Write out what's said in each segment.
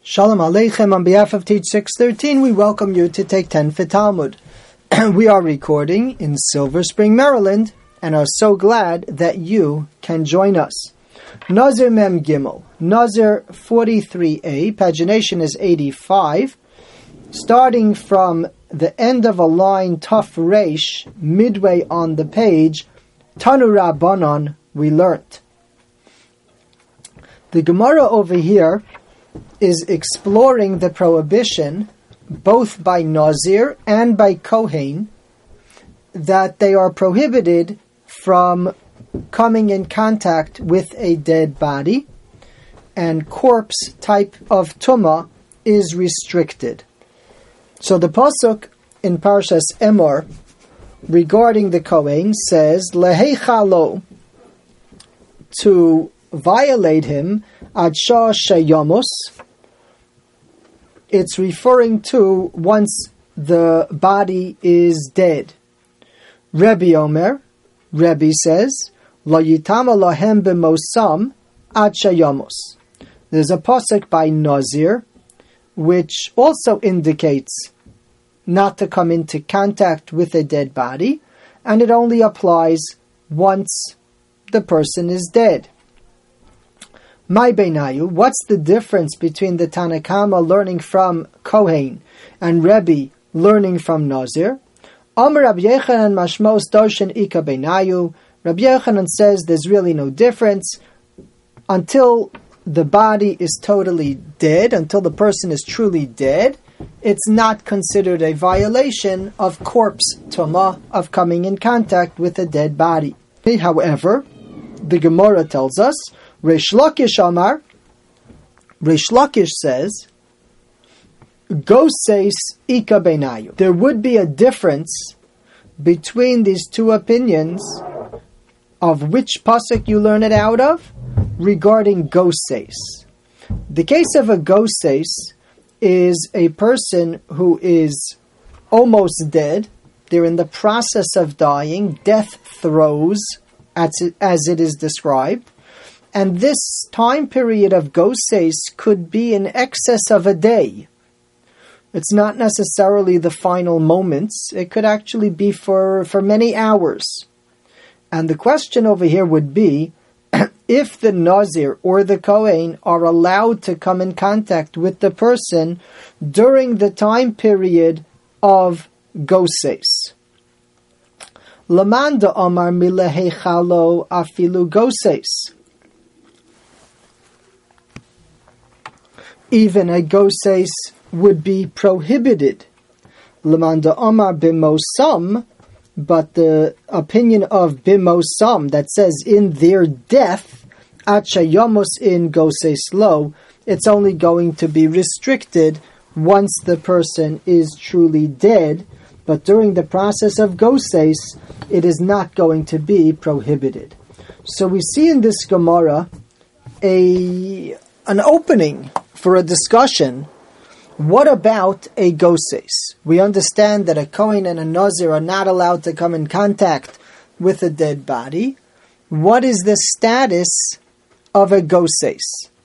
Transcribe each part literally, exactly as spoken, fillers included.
Shalom Aleichem. On behalf of Teach six thirteen, we welcome you to Take ten for Talmud. We are recording in Silver Spring, Maryland, and are so glad that you can join us. Nazir Mem Gimel, Nazir forty-three A, pagination is eighty-five, starting from the end of a line, Taf Reish, midway on the page, Tanu Rabbanon, we learnt. The Gemara over here is exploring the prohibition, both by Nazir and by Kohen, that they are prohibited from coming in contact with a dead body, and corpse type of tumah is restricted. So the pasuk in Parshas Emor regarding the Kohen says, Leheichalo, to violate him, ad shah sheyamos. It's referring to once the body is dead. Rebbe Omer, Rebbe says, Lo yitama lahem b'mosam ad sheyamos. There's a pasuk by Nazir, which also indicates not to come into contact with a dead body, and it only applies once the person is dead. My Beinayu, what's the difference between the Tanakama learning from Kohen and Rebbe learning from Nazir? Amar Rabbi Yochanan mashmos darshan ika Beinayu. Rabbi Yochanan says there's really no difference until the body is totally dead, until the person is truly dead. It's not considered a violation of corpse tumah, of coming in contact with a dead body. However, the Gemara tells us, Reish Lakish Amar, Reish Lakish says, Goses Ika Beinayu. There would be a difference between these two opinions of which pasuk you learn it out of regarding Goses. The case of a Goses is a person who is almost dead. They're in the process of dying, death throes, as it, as it is described. And this time period of Goses could be in excess of a day. It's not necessarily the final moments. It could actually be for, for many hours. And the question over here would be, if the Nazir or the Kohen are allowed to come in contact with the person during the time period of Goses. Lamanda Amar milehechalo afilu Goses. Even a Goses would be prohibited. Lamanda Amar bimosam, but the opinion of bimosam that says in their death, achayamos in Goses lo, it's only going to be restricted once the person is truly dead, but during the process of Goses, it is not going to be prohibited. So we see in this Gemara a an opening for a discussion. What about a Goses? We understand that a Kohen and a Nazir are not allowed to come in contact with a dead body. What is the status of a Goses?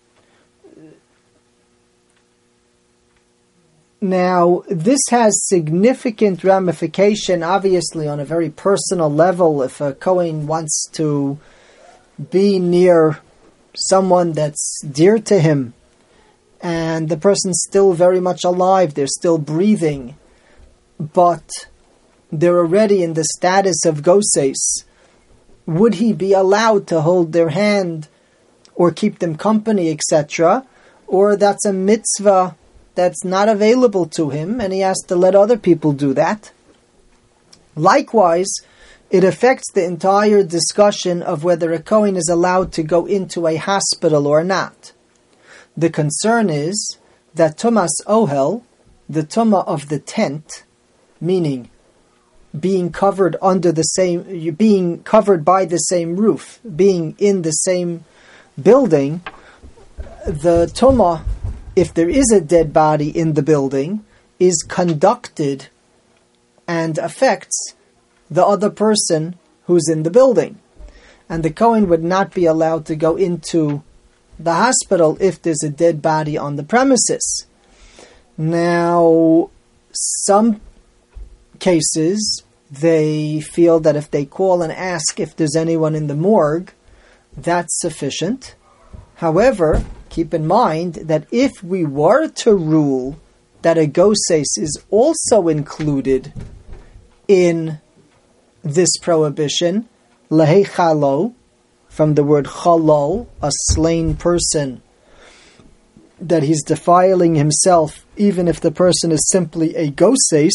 Now, this has significant ramification, obviously, on a very personal level. If a Kohen wants to be near someone that's dear to him, and the person's still very much alive, they're still breathing, but they're already in the status of Goses, would he be allowed to hold their hand or keep them company, et cetera? Or that's a mitzvah that's not available to him, and he has to let other people do that? Likewise, it affects the entire discussion of whether a Kohen is allowed to go into a hospital or not. The concern is that Tumas Ohel, the Tumah of the tent, meaning being covered under the same, being covered by the same roof, being in the same building, the Tumah, if there is a dead body in the building, is conducted and affects the other person who's in the building. And the Kohen would not be allowed to go into the hospital if there's a dead body on the premises. Now, some cases, they feel that if they call and ask if there's anyone in the morgue, that's sufficient. However, keep in mind that if we were to rule that a goses is also included in this prohibition, lehechalo, from the word chalol, a slain person, that he's defiling himself even if the person is simply a goses,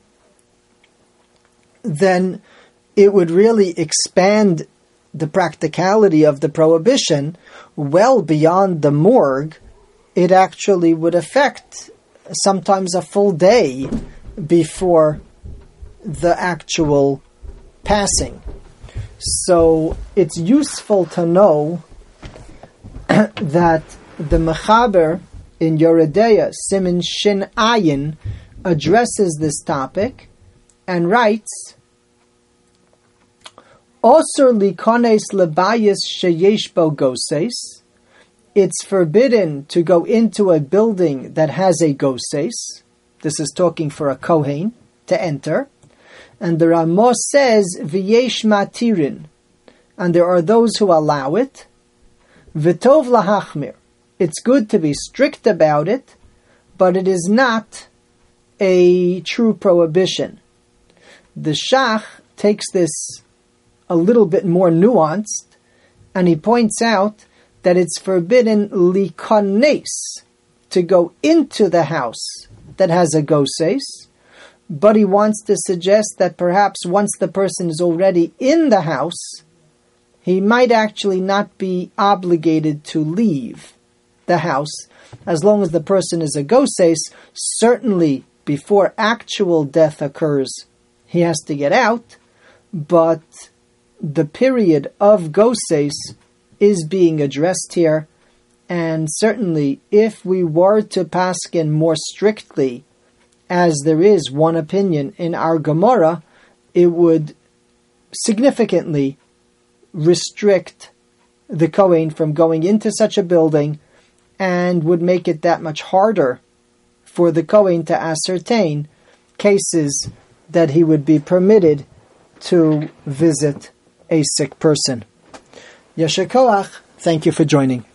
then it would really expand the practicality of the prohibition well beyond the morgue. It actually would affect sometimes a full day before the actual passing. So it's useful to know that the Mechaber in Yoredeya, Siman Shin Ayin, addresses this topic and writes, Osur likones lebayis sheyesh bo goses. It's forbidden to go into a building that has a goses. This is talking for a Kohen to enter. And the Ramah says, V'yesh matirin. And there are those who allow it. V'tov lahachmir. It's good to be strict about it, but it is not a true prohibition. The Shach takes this a little bit more nuanced, and he points out that it's forbidden likones, to go into the house that has a goses, but he wants to suggest that perhaps once the person is already in the house, he might actually not be obligated to leave the house, as long as the person is a goses. Certainly before actual death occurs, he has to get out, but the period of goses is being addressed here, and certainly if we were to paskin more strictly, as there is one opinion in our Gemara, it would significantly restrict the Kohen from going into such a building and would make it that much harder for the Kohen to ascertain cases that he would be permitted to visit a sick person. Yasher koach, thank you for joining.